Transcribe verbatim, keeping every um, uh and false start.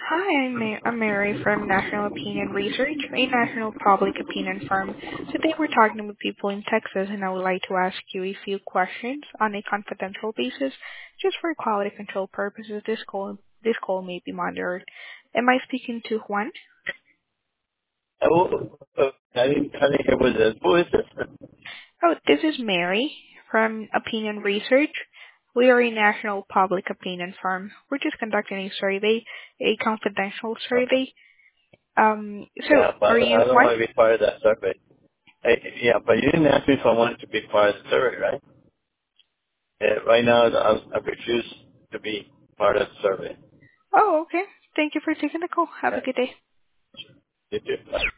Hi, I'm, Ma- I'm Mary from National Opinion Research, a national public opinion firm. Today we're talking with people in Texas, and I would like to ask you a few questions on a confidential basis, just for quality control purposes. This call this call may be monitored. Am I speaking to Juan? Oh, uh, I didn't, I didn't hear what this. Who is this? Oh, this is Mary from Opinion Research. We are a national public opinion firm. We're just conducting a survey, a confidential Okay. survey. Um, so Yeah, but are you I don't Juan? want to be part of that survey. Hey, yeah, but you didn't ask me if I wanted to be part of the survey, right? Uh, right now, I, I refuse to be part of the survey. Oh, okay. Thank you for taking the call. Have a Yeah, good day. you too. Bye.